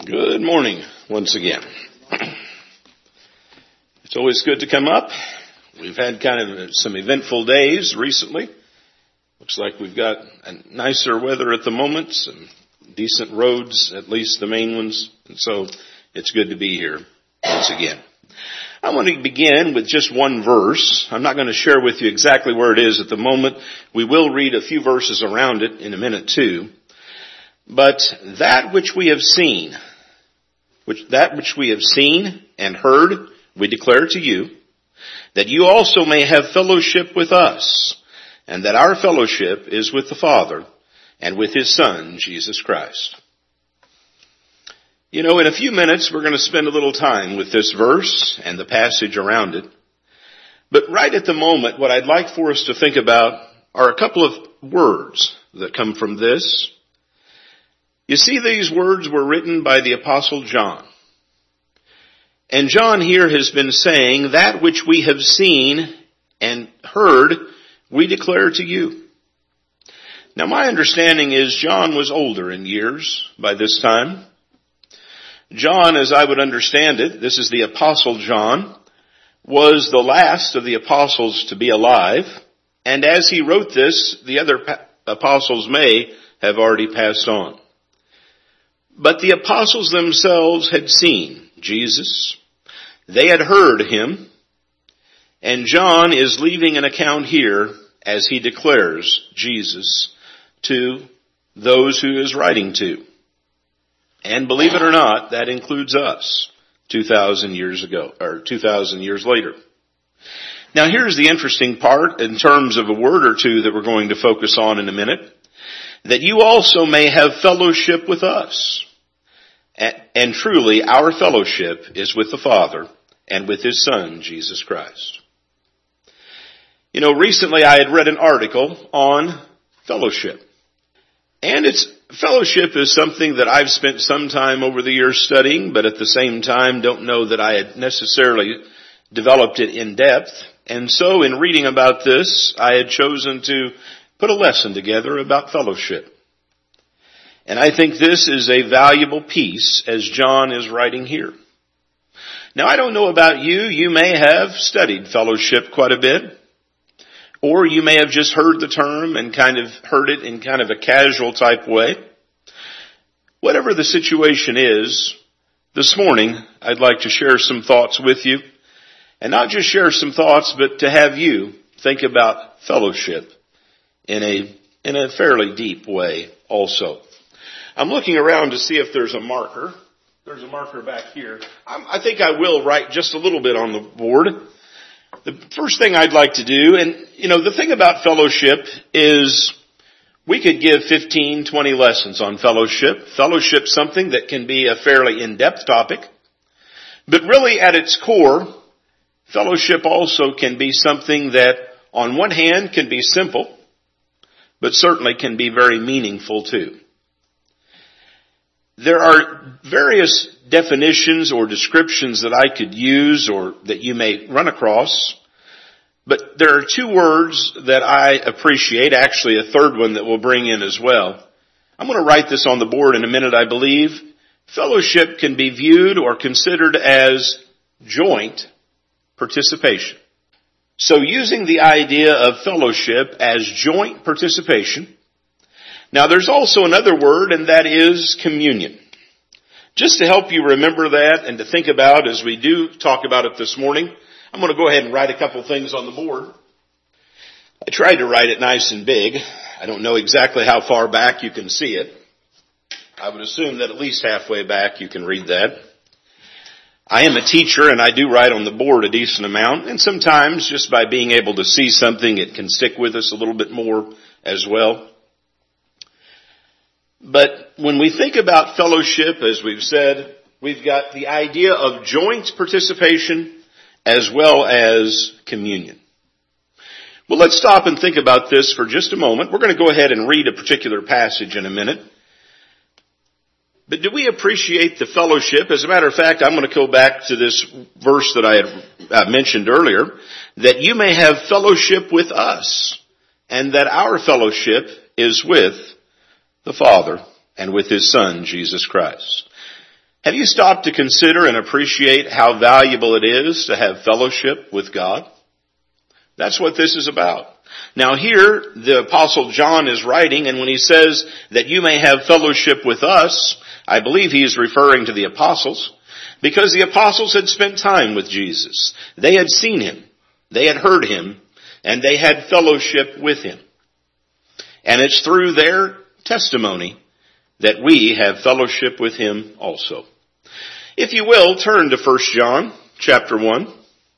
Good morning once again. It's always good to come up. We've had kind of some eventful days recently. Looks like we've got nicer weather at the moment, some decent roads, at least the main ones. And so it's good to be here once again. I want to begin with just one verse. I'm not going to share with you exactly where it is at the moment. We will read a few verses around it in a minute too. But that which we have seen and heard, we declare to you, that you also may have fellowship with us, and that our fellowship is with the Father and with His Son, Jesus Christ. You know, in a few minutes we're going to spend a little time with this verse and the passage around it. But right at the moment, what I'd like for us to think about are a couple of words that come from this. You see, these words were written by the Apostle John. And John here has been saying, that which we have seen and heard, we declare to you. Now my understanding is John was older in years by this time. John, as I would understand it, this is the Apostle John, was the last of the apostles to be alive. And as he wrote this, the other apostles may have already passed on. But the apostles themselves had seen Jesus. They had heard Him. And John is leaving an account here as he declares Jesus to those who he is writing to. And believe it or not, that includes us 2,000 years ago, or 2,000 years later. Now here's the interesting part in terms of a word or two that we're going to focus on in a minute. That you also may have fellowship with us. And truly, our fellowship is with the Father and with His Son, Jesus Christ. You know, recently I had read an article on fellowship. And fellowship is something that I've spent some time over the years studying, but at the same time don't know that I had necessarily developed it in depth. And so in reading about this, I had chosen to put a lesson together about fellowship. And I think this is a valuable piece as John is writing here. Now I don't know about you, you may have studied fellowship quite a bit. Or you may have just heard the term and kind of heard it in kind of a casual type way. Whatever the situation is, this morning I'd like to share some thoughts with you. And not just share some thoughts, but to have you think about fellowship in a fairly deep way also. I'm looking around to see if there's a marker. There's a marker back here. I think I will write just a little bit on the board. The first thing I'd like to do, and you know, the thing about fellowship is we could give 15, 20 lessons on fellowship. Fellowship's something that can be a fairly in-depth topic. But really at its core, fellowship also can be something that on one hand can be simple, but certainly can be very meaningful too. There are various definitions or descriptions that I could use or that you may run across, but there are two words that I appreciate, actually a third one that we'll bring in as well. I'm going to write this on the board in a minute, I believe. Fellowship can be viewed or considered as joint participation. So using the idea of fellowship as joint participation. Now there's also another word, and that is communion. Just to help you remember that and to think about as we do talk about it this morning, I'm going to go ahead and write a couple things on the board. I tried to write it nice and big. I don't know exactly how far back you can see it. I would assume that at least halfway back you can read that. I am a teacher and I do write on the board a decent amount, and sometimes just by being able to see something it can stick with us a little bit more as well. But when we think about fellowship, as we've said, we've got the idea of joint participation as well as communion. Well, let's stop and think about this for just a moment. We're going to go ahead and read a particular passage in a minute. But do we appreciate the fellowship? As a matter of fact, I'm going to go back to this verse that I had mentioned earlier, that you may have fellowship with us, and that our fellowship is with the Father and with His Son, Jesus Christ. Have you stopped to consider and appreciate how valuable it is to have fellowship with God? That's what this is about. Now here, the Apostle John is writing, and when he says that you may have fellowship with us, I believe he is referring to the apostles, because the apostles had spent time with Jesus. They had seen him, they had heard him, and they had fellowship with him. And it's through their testimony that we have fellowship with him also. If you will, turn to 1 John chapter 1.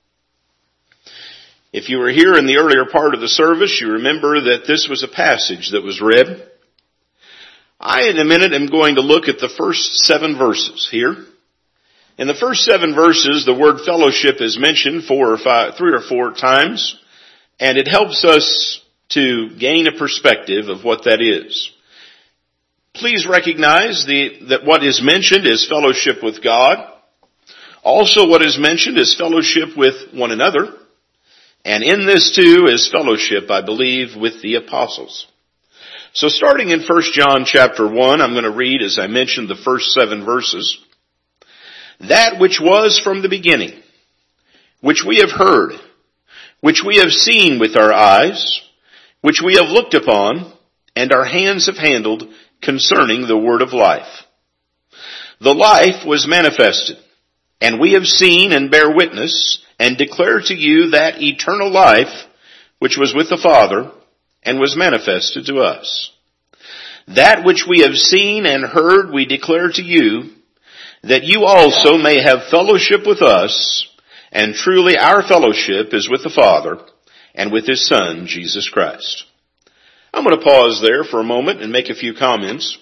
If you were here in the earlier part of the service, you remember that this was a passage that was read. I, in a minute, am going to look at the first 7 verses here. In the first 7 verses, the word fellowship is mentioned 3 or 4 times, and it helps us to gain a perspective of what that is. Please recognize that what is mentioned is fellowship with God. Also what is mentioned is fellowship with one another. And in this too is fellowship, I believe, with the apostles. So starting in 1 John chapter 1, I'm going to read, as I mentioned, the first 7 verses. That which was from the beginning, which we have heard, which we have seen with our eyes, which we have looked upon, and our hands have handled concerning the word of life. The life was manifested, and we have seen and bear witness, and declare to you that eternal life which was with the Father and was manifested to us. That which we have seen and heard we declare to you, that you also may have fellowship with us, and truly our fellowship is with the Father and with his Son, Jesus Christ. I'm going to pause there for a moment and make a few comments.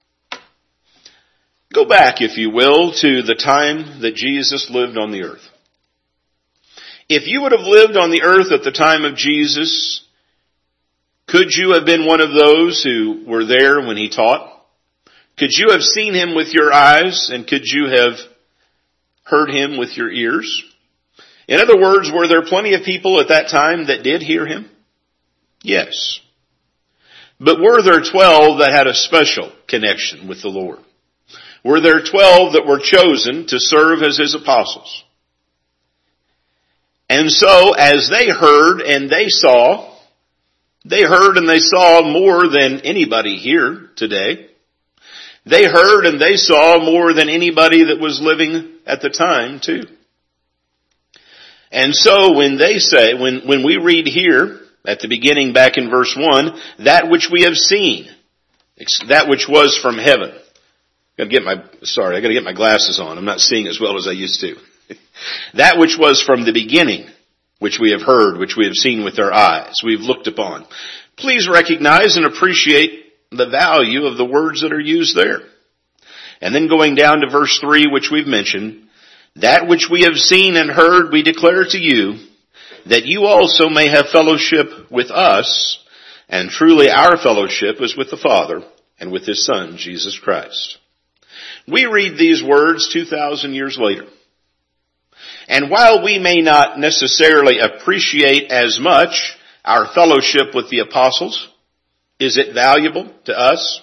Go back, if you will, to the time that Jesus lived on the earth. If you would have lived on the earth at the time of Jesus, could you have been one of those who were there when he taught? Could you have seen him with your eyes, and could you have heard him with your ears? In other words, were there plenty of people at that time that did hear him? Yes. But were there 12 that had a special connection with the Lord? Were there 12 that were chosen to serve as his apostles? And so, as they heard and they heard and they saw more than anybody here today. They heard and they saw more than anybody that was living at the time too. And so when they say, when we read here at the beginning back in verse 1, that which we have seen, that which was from heaven. I gotta get my glasses on. I'm not seeing as well as I used to. That which was from the beginning, which we have heard, which we have seen with our eyes, we've looked upon. Please recognize and appreciate the value of the words that are used there. And then going down to verse 3, which we've mentioned, that which we have seen and heard we declare to you, that you also may have fellowship with us, and truly our fellowship is with the Father and with his Son, Jesus Christ. We read these words 2,000 years later. And while we may not necessarily appreciate as much our fellowship with the apostles, is it valuable to us?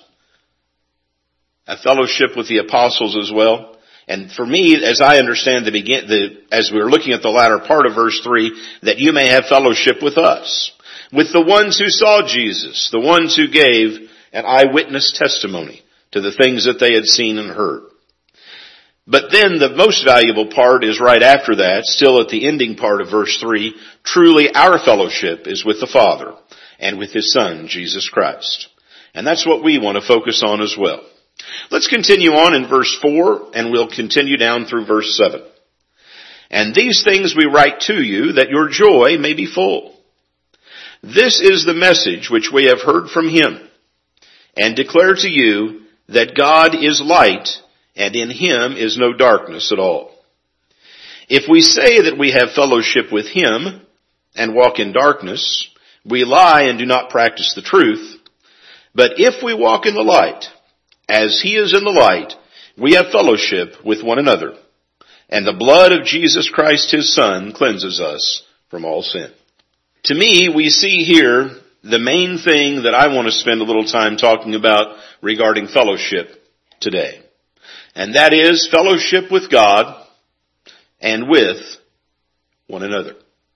A fellowship with the apostles as well. And for me, as I understand as we're looking at the latter part of verse 3, that you may have fellowship with us, with the ones who saw Jesus, the ones who gave an eyewitness testimony to the things that they had seen and heard. But then the most valuable part is right after that, still at the ending part of verse 3, truly our fellowship is with the Father and with his Son, Jesus Christ. And that's what we want to focus on as well. Let's continue on in verse 4, and we'll continue down through verse 7. And these things we write to you, that your joy may be full. This is the message which we have heard from him, and declare to you that God is light, and in him is no darkness at all. If we say that we have fellowship with him, and walk in darkness, we lie and do not practice the truth. But if we walk in the light, as he is in the light, we have fellowship with one another. And the blood of Jesus Christ his Son cleanses us from all sin. To me, we see here the main thing that I want to spend a little time talking about regarding fellowship today. and that is fellowship with God and with one another.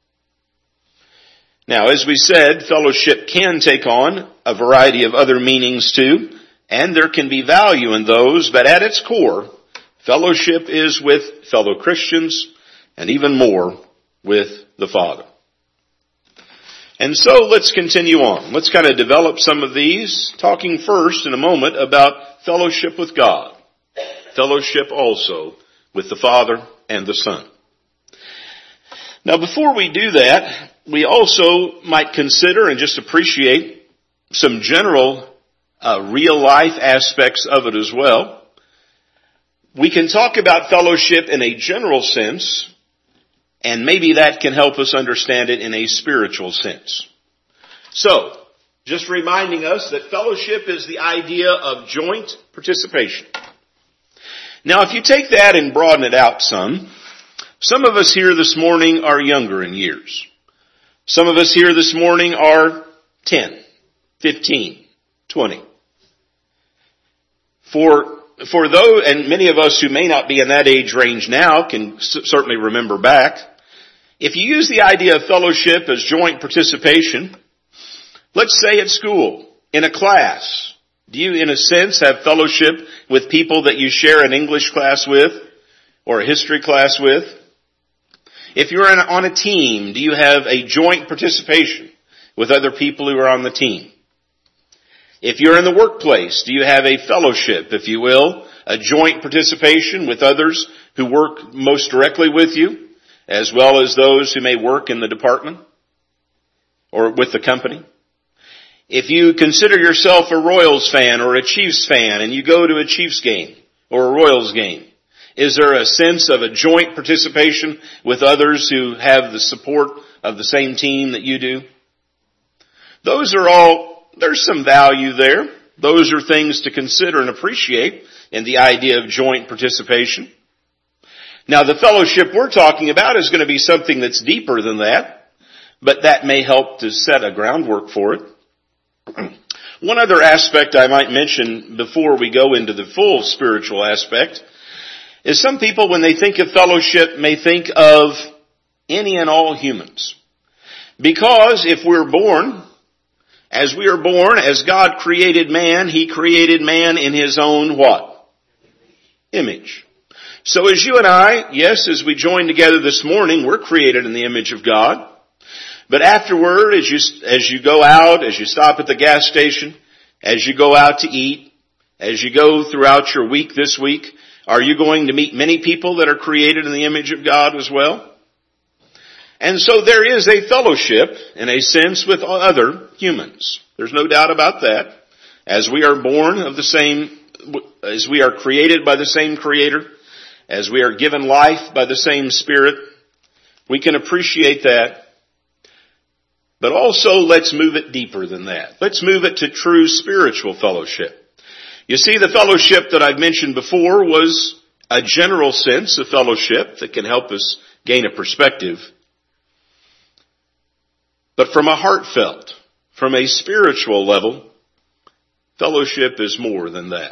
Now, as we said, fellowship can take on a variety of other meanings too, and there can be value in those, but at its core, fellowship is with fellow Christians and even more with the Father. And so let's continue on. Let's kind of develop some of these, talking first in a moment about fellowship with God. Fellowship also with the Father and the Son. Now before we do that, we also might consider and just appreciate some general real life aspects of it as well. We can talk about fellowship in a general sense, and maybe that can help us understand it in a spiritual sense. So, just reminding us that fellowship is the idea of joint participation. Now, if you take that and broaden it out some of us here this morning are younger in years. Some of us here this morning are 10, 15, 20. For those, and many of us who may not be in that age range now can certainly remember back. If you use the idea of fellowship as joint participation, let's say at school, in a class, do you in a sense have fellowship with people that you share an English class with or a history class with? If you're on a team, do you have a joint participation with other people who are on the team? If you're in the workplace, do you have a fellowship, if you will, a joint participation with others who work most directly with you, as well as those who may work in the department or with the company? If you consider yourself a Royals fan or a Chiefs fan and you go to a Chiefs game or a Royals game, is there a sense of a joint participation with others who have the support of the same team that you do? There's some value there. Those are things to consider and appreciate in the idea of joint participation. Now, the fellowship we're talking about is going to be something that's deeper than that, but that may help to set a groundwork for it. One other aspect I might mention before we go into the full spiritual aspect is some people, when they think of fellowship, may think of any and all humans. Because if we're born, as we are born, as God created man, He created man in His own what? Image. So as you and I, yes, as we join together this morning, we're created in the image of God. But afterward, as you go out, as you stop at the gas station, as you go out to eat, as you go throughout your week this week, are you going to meet many people that are created in the image of God as well? And so there is a fellowship, in a sense, with other humans. There's no doubt about that. As we are born of the same, as we are created by the same Creator, as we are given life by the same Spirit, we can appreciate that. But also, let's move it deeper than that. Let's move it to true spiritual fellowship. You see, the fellowship that I've mentioned before was a general sense of fellowship that can help us gain a perspective. But from a heartfelt, from a spiritual level, fellowship is more than that.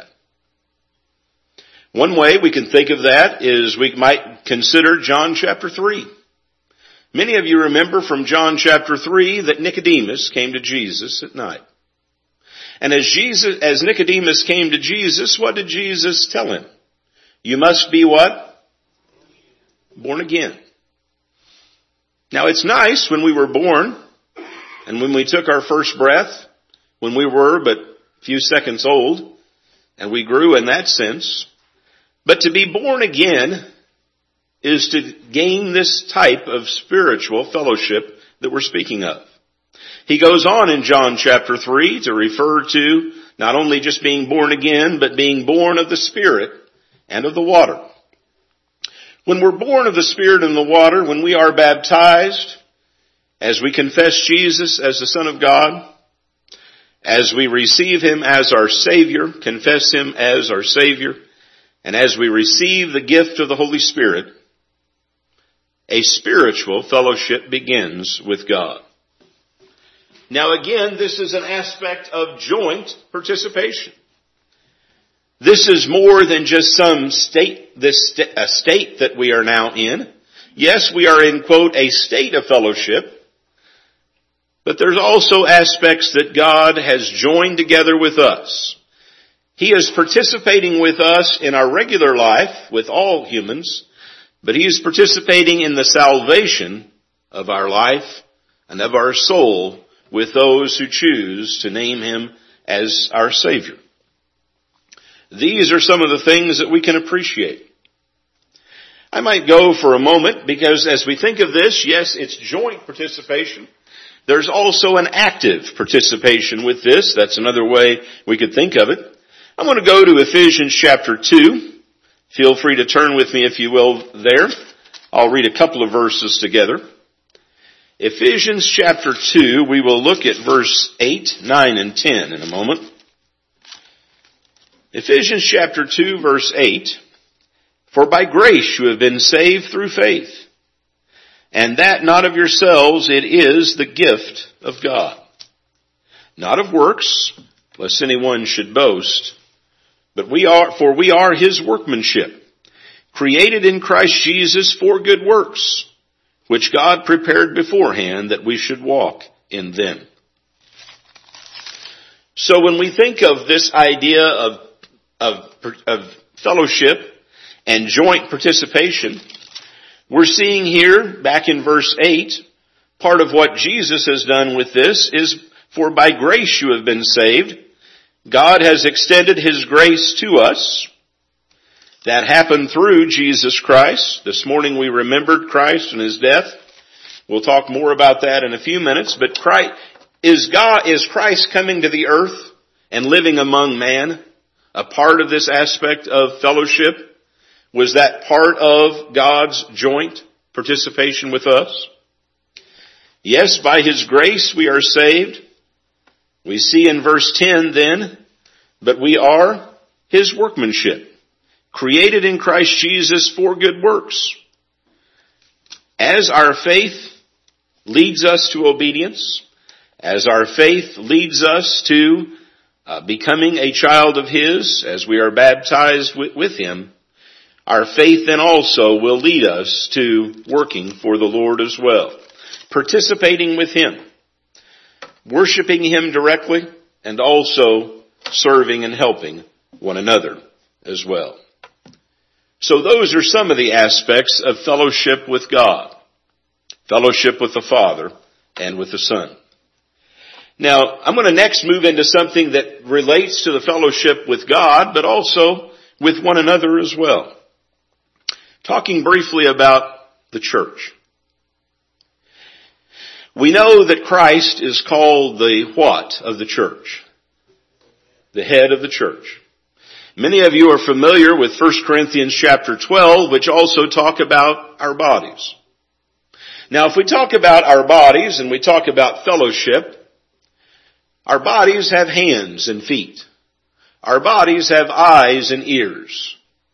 One way we can think of that is we might consider John chapter 3. Many of you remember from John chapter 3 that Nicodemus came to Jesus at night. And as Nicodemus came to Jesus, what did Jesus tell him? You must be what? Born again. Now it's nice when we were born and when we took our first breath, when we were but a few seconds old, and we grew in that sense. But to be born again is to gain this type of spiritual fellowship that we're speaking of. He goes on in John chapter 3 to refer to not only just being born again, but being born of the Spirit and of the water. When we're born of the Spirit and the water, when we are baptized, as we confess Jesus as the Son of God, as we receive Him as our Savior, confess Him as our Savior, and as we receive the gift of the Holy Spirit, a spiritual fellowship begins with God. Now again, this is an aspect of joint participation. This is more than just some state, a state that we are now in. Yes, we are in, quote, a state of fellowship, but there's also aspects that God has joined together with us. He is participating with us in our regular life with all humans, but He is participating in the salvation of our life and of our soul with those who choose to name Him as our Savior. These are some of the things that we can appreciate. I might go for a moment because as we think of this, yes, it's joint participation. There's also an active participation with this. That's another way we could think of it. I'm going to go to Ephesians chapter 2. Feel free to turn with me if you will there. I'll read a couple of verses together. Ephesians chapter 2, we will look at verse 8, 9, and 10 in a moment. Ephesians chapter 2, verse 8. For by grace you have been saved through faith, and that not of yourselves, it is the gift of God. Not of works, lest anyone should boast, but we are His workmanship, created in Christ Jesus for good works, which God prepared beforehand that we should walk in them. So when we think of this idea of fellowship and joint participation, we're seeing here, back in verse 8, part of what Jesus has done with this is, for by grace you have been saved. God has extended His grace to us. That happened through Jesus Christ. This morning we remembered Christ and His death. We'll talk more about that in a few minutes, but is Christ coming to the earth and living among man a part of this aspect of fellowship? Was that part of God's joint participation with us? Yes, by His grace we are saved. We see in verse 10 then, but we are His workmanship, created in Christ Jesus for good works. As our faith leads us to obedience, as our faith leads us to becoming a child of His, as we are baptized with Him, our faith then also will lead us to working for the Lord as well. Participating with Him. Worshiping Him directly and also serving and helping one another as well. So those are some of the aspects of fellowship with God. Fellowship with the Father and with the Son. Now, I'm going to next move into something that relates to the fellowship with God, but also with one another as well. Talking briefly about the church. We know that Christ is called the what of the church? The head of the church. Many of you are familiar with 1 Corinthians chapter 12, which also talk about our bodies. Now, if we talk about our bodies and we talk about fellowship, our bodies have hands and feet. Our bodies have eyes and ears.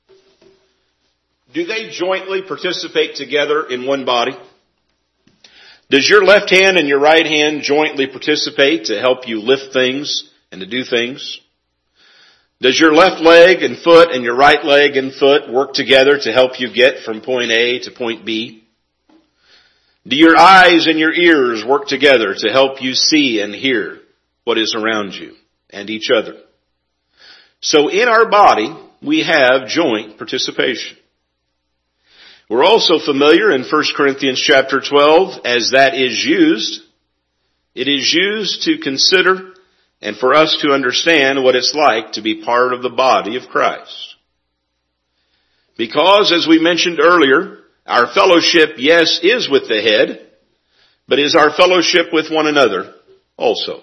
Do they jointly participate together in one body? Does your left hand and your right hand jointly participate to help you lift things and to do things? Does your left leg and foot and your right leg and foot work together to help you get from point A to point B? Do your eyes and your ears work together to help you see and hear what is around you and each other? So in our body, we have joint participation. We're also familiar in 1 Corinthians chapter 12 as that is used. It is used to consider and for us to understand what it's like to be part of the body of Christ. Because, as we mentioned earlier, our fellowship, yes, is with the head, but is our fellowship with one another also.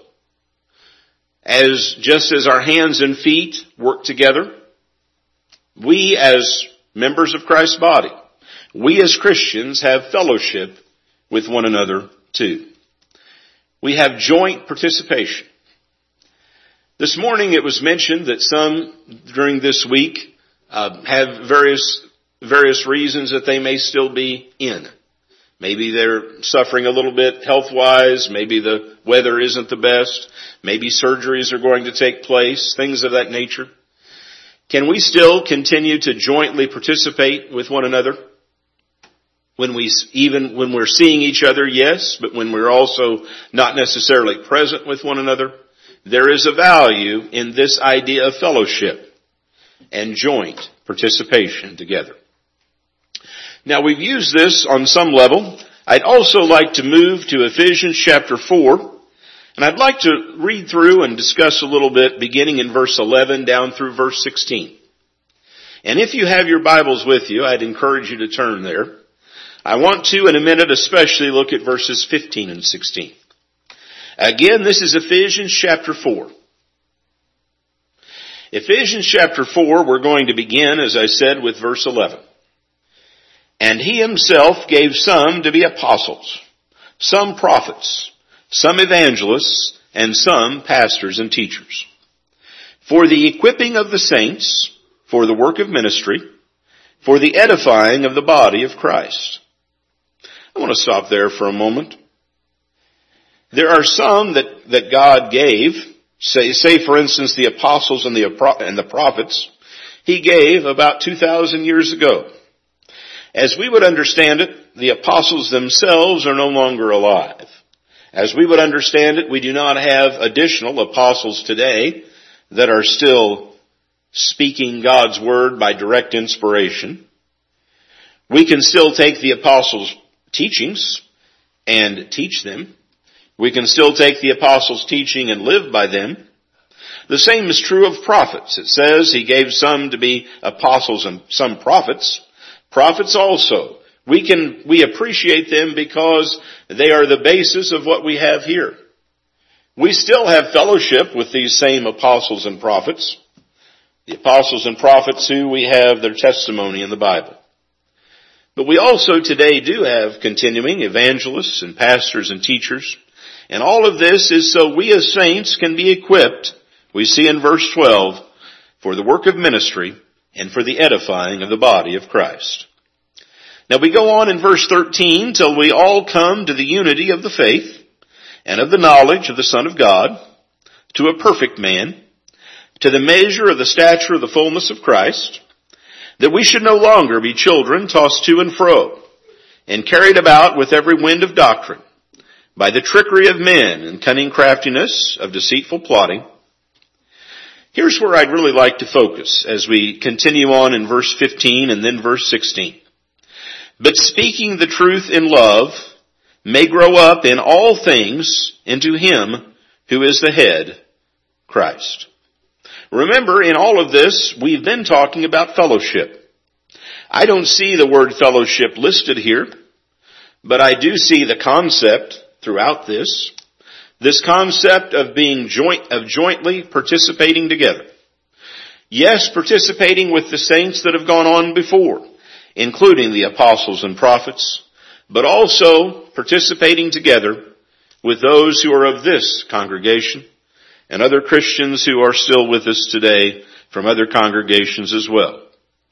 Just as our hands and feet work together, we as members of Christ's body, we as Christians have fellowship with one another too. We have joint participation. This morning it was mentioned that some during this week have various reasons that they may still be in. Maybe they're suffering a little bit health-wise. Maybe the weather isn't the best. Maybe surgeries are going to take place, things of that nature. Can we still continue to jointly participate with one another? Even when we're seeing each other, yes, but when we're also not necessarily present with one another, there is a value in this idea of fellowship and joint participation together. Now, we've used this on some level. I'd also like to move to Ephesians chapter 4, and I'd like to read through and discuss a little bit beginning in verse 11 down through verse 16. And if you have your Bibles with you, I'd encourage you to turn there. I want to, in a minute, especially look at verses 15 and 16. Again, this is Ephesians chapter 4. Ephesians chapter 4, we're going to begin, as I said, with verse 11. And he himself gave some to be apostles, some prophets, some evangelists, and some pastors and teachers, for the equipping of the saints, for the work of ministry, for the edifying of the body of Christ. I want to stop there for a moment. There are some that God gave, say for instance the apostles and the prophets, he gave about 2,000 years ago. As we would understand it, the apostles themselves are no longer alive. As we would understand it, we do not have additional apostles today that are still speaking God's word by direct inspiration. We can still take the apostles' teachings and teach them. We can still take the apostles' teaching and live by them. The same is true of prophets. It says he gave some to be apostles and some prophets. Prophets also. We appreciate them because they are the basis of what we have here. We still have fellowship with these same apostles and prophets. The apostles and prophets who we have their testimony in the Bible. But we also today do have continuing evangelists and pastors and teachers. And all of this is so we as saints can be equipped, we see in verse 12, for the work of ministry and for the edifying of the body of Christ. Now we go on in verse 13 till we all come to the unity of the faith and of the knowledge of the Son of God, to a perfect man, to the measure of the stature of the fullness of Christ, that we should no longer be children tossed to and fro, and carried about with every wind of doctrine, by the trickery of men and cunning craftiness of deceitful plotting. Here's where I'd really like to focus as we continue on in verse 15 and then verse 16. But speaking the truth in love may grow up in all things into him who is the head, Christ. Remember, in all of this, we've been talking about fellowship. I don't see the word fellowship listed here, but I do see the concept throughout this concept of being jointly participating together. Yes, participating with the saints that have gone on before, including the apostles and prophets, but also participating together with those who are of this congregation and other Christians who are still with us today from other congregations as well.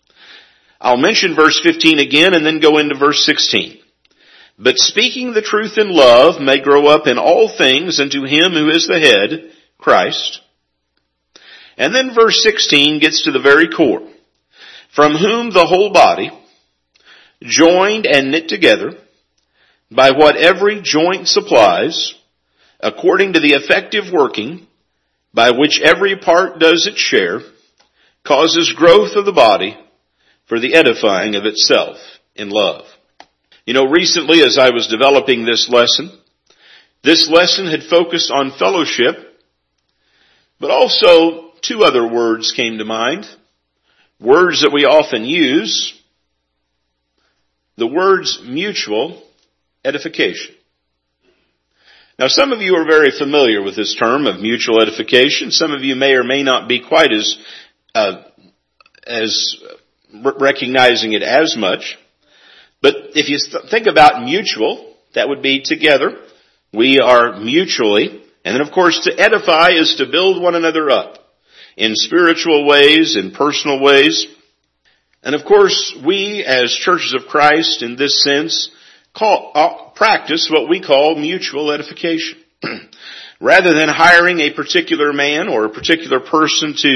I'll mention verse 15 again and then go into verse 16. But speaking the truth in love may grow up in all things into him who is the head, Christ. And then verse 16 gets to the very core. From whom the whole body, joined and knit together, by what every joint supplies, according to the effective working, by which every part does its share, causes growth of the body for the edifying of itself in love. You know, recently as I was developing this lesson had focused on fellowship, but also two other words came to mind. Words that we often use. The words mutual edification. Now some of you are very familiar with this term of mutual edification. Some of you may or may not be quite as recognizing it as much. But if you think about mutual, that would be together. We are mutually. And then of course to edify is to build one another up in spiritual ways, in personal ways. And of course we as churches of Christ in this sense practice what we call mutual edification. Rather than hiring a particular man or a particular person to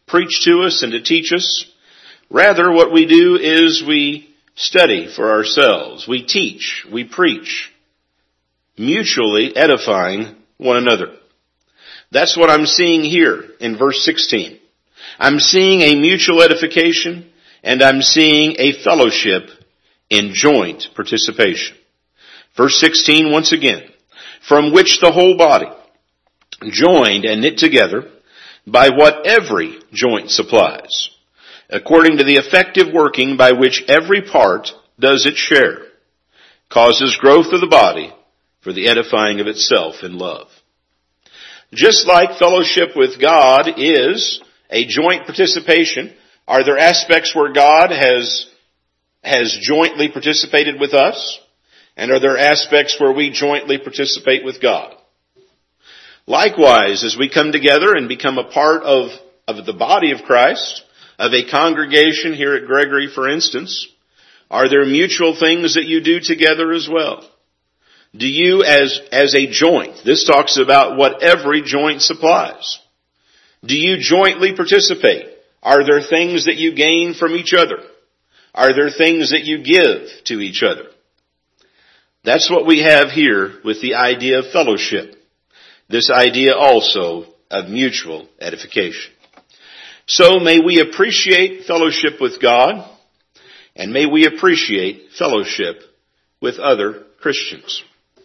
preach to us and to teach us. Rather, what we do is we study for ourselves. We teach, we preach, mutually edifying one another. That's what I'm seeing here in verse 16. I'm seeing a mutual edification, and I'm seeing a fellowship in joint participation. Verse 16, once again, from which the whole body, joined and knit together by what every joint supplies, according to the effective working by which every part does its share, causes growth of the body for the edifying of itself in love. Just like fellowship with God is a joint participation, are there aspects where God has jointly participated with us? And are there aspects where we jointly participate with God? Likewise, as we come together and become a part of the body of Christ, of a congregation here at Gregory, for instance, are there mutual things that you do together as well? Do you as a joint, this talks about what every joint supplies. Do you jointly participate? Are there things that you gain from each other? Are there things that you give to each other? That's what we have here with the idea of fellowship. This idea also of mutual edification. So may we appreciate fellowship with God, and may we appreciate fellowship with other Christians.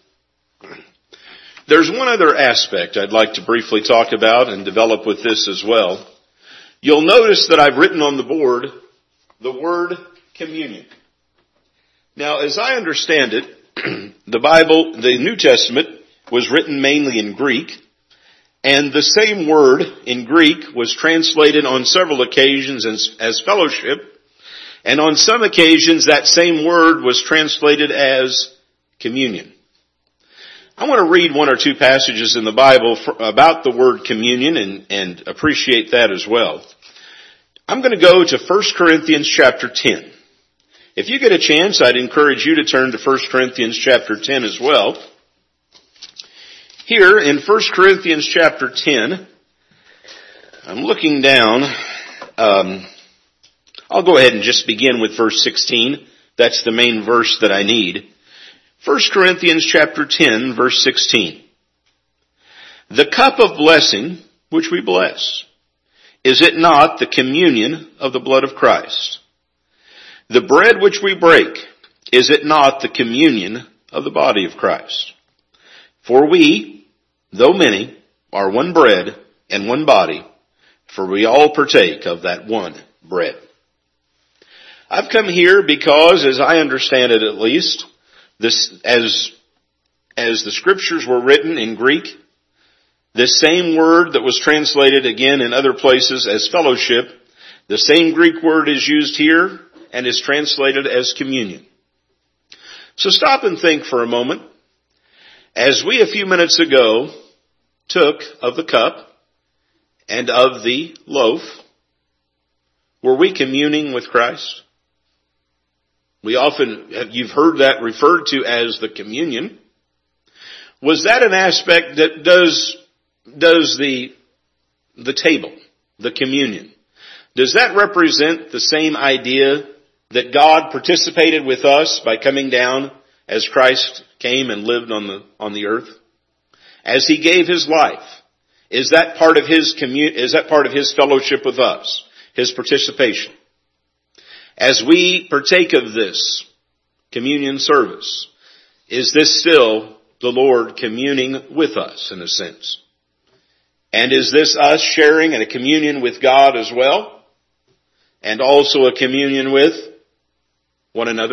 There's one other aspect I'd like to briefly talk about and develop with this as well. You'll notice that I've written on the board the word communion. Now, as I understand it, the Bible, the New Testament, was written mainly in Greek, and the same word in Greek was translated on several occasions as fellowship, and on some occasions that same word was translated as communion. I want to read one or two passages in the Bible about the word communion and appreciate that as well. I'm going to go to 1 Corinthians chapter 10. If you get a chance, I'd encourage you to turn to 1 Corinthians chapter 10 as well. Here in 1 Corinthians chapter 10, I'm looking down. I'll go ahead and just begin with verse 16. That's the main verse that I need. 1 Corinthians chapter 10, verse 16. The cup of blessing which we bless, is it not the communion of the blood of Christ? The bread which we break, is it not the communion of the body of Christ? For we, though many, are one bread and one body, for we all partake of that one bread. I've come here because, as I understand it at least, this, as the scriptures were written in Greek, this same word that was translated again in other places as fellowship, the same Greek word is used here and is translated as communion. So stop and think for a moment. As we a few minutes ago took of the cup and of the loaf, were we communing with Christ? You've heard that referred to as the communion. Was that an aspect that does the table, the communion? Does that represent the same idea that God participated with us by coming down as Christ came and lived on the earth? As He gave His life, is that part of His fellowship with us? His participation? As we partake of this communion service, is this still the Lord communing with us in a sense? And is this us sharing in a communion with God as well? And also a communion with one another?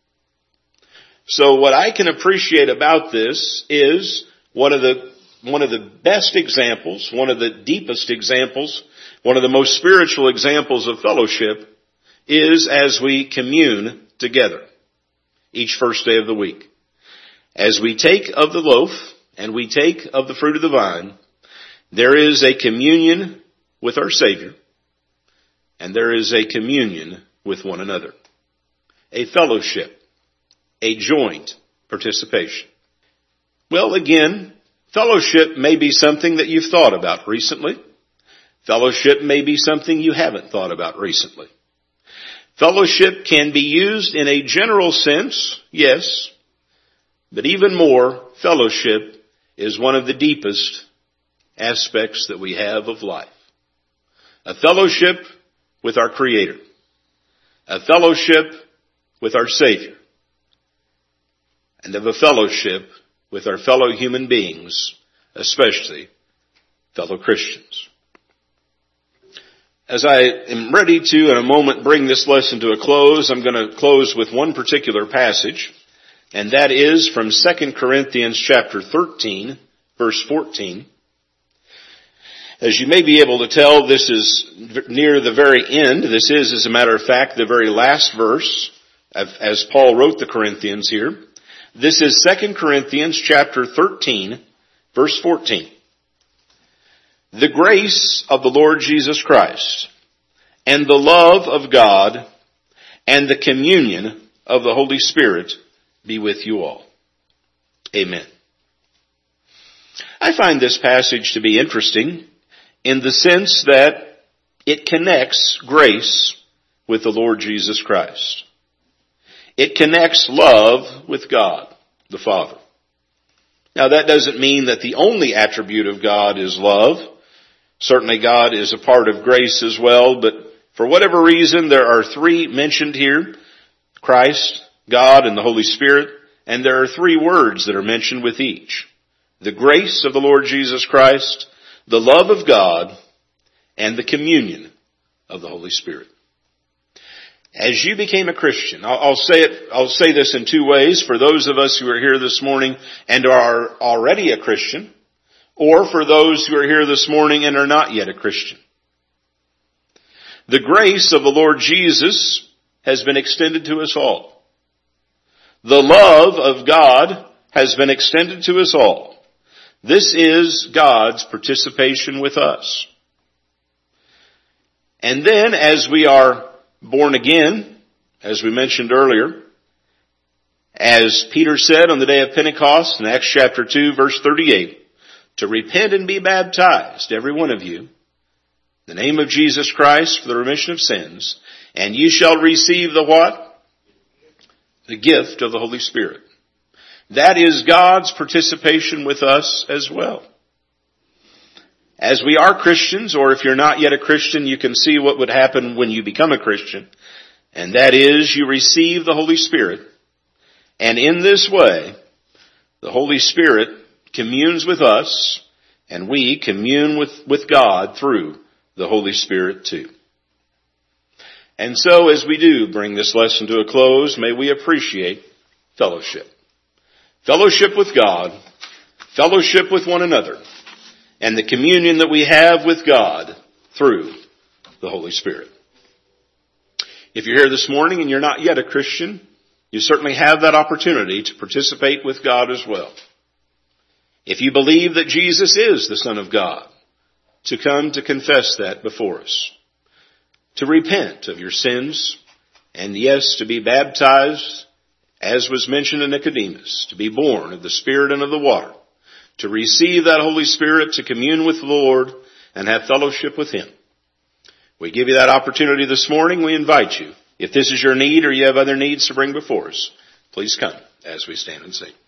So what I can appreciate about this is one of the best examples, one of the deepest examples, one of the most spiritual examples of fellowship is as we commune together each first day of the week. As we take of the loaf and we take of the fruit of the vine, there is a communion with our Savior, and there is a communion with one another. A fellowship, a joint participation. Well, again, fellowship may be something that you've thought about recently. Fellowship may be something you haven't thought about recently. Fellowship can be used in a general sense, yes, but even more, fellowship is one of the deepest aspects that we have of life. A fellowship with our Creator. A fellowship with our Savior. And of a fellowship with our fellow human beings, especially fellow Christians. As I am ready to, in a moment, bring this lesson to a close, I'm going to close with one particular passage, and that is from 2 Corinthians chapter 13, verse 14. As you may be able to tell, this is near the very end. This is, as a matter of fact, the very last verse, as Paul wrote the Corinthians here. This is 2 Corinthians chapter 13, verse 14. The grace of the Lord Jesus Christ, and the love of God, and the communion of the Holy Spirit be with you all. Amen. I find this passage to be interesting in the sense that it connects grace with the Lord Jesus Christ. It connects love with God, the Father. Now that doesn't mean that the only attribute of God is love. Certainly God is a part of grace as well, but for whatever reason there are three mentioned here. Christ, God, and the Holy Spirit. And there are three words that are mentioned with each. The grace of the Lord Jesus Christ, the love of God, and the communion of the Holy Spirit. As you became a Christian, I'll say this in two ways. For those of us who are here this morning and are already a Christian, or for those who are here this morning and are not yet a Christian. The grace of the Lord Jesus has been extended to us all. The love of God has been extended to us all. This is God's participation with us. And then as we are born again, as we mentioned earlier, as Peter said on the day of Pentecost in Acts chapter 2 verse 38, to repent and be baptized, every one of you, in the name of Jesus Christ for the remission of sins, and you shall receive the what? The gift of the Holy Spirit. That is God's participation with us as well. As we are Christians, or if you're not yet a Christian, you can see what would happen when you become a Christian. And that is, you receive the Holy Spirit. And in this way, the Holy Spirit communes with us, and we commune with God through the Holy Spirit too. And so as we do bring this lesson to a close, may we appreciate fellowship. Fellowship with God, fellowship with one another, and the communion that we have with God through the Holy Spirit. If you're here this morning and you're not yet a Christian, you certainly have that opportunity to participate with God as well. If you believe that Jesus is the Son of God, to come to confess that before us, to repent of your sins, and yes, to be baptized, as was mentioned in Nicodemus, to be born of the Spirit and of the water, to receive that Holy Spirit, to commune with the Lord, and have fellowship with Him. We give you that opportunity this morning. We invite you. If this is your need or you have other needs to bring before us, please come as we stand and sing.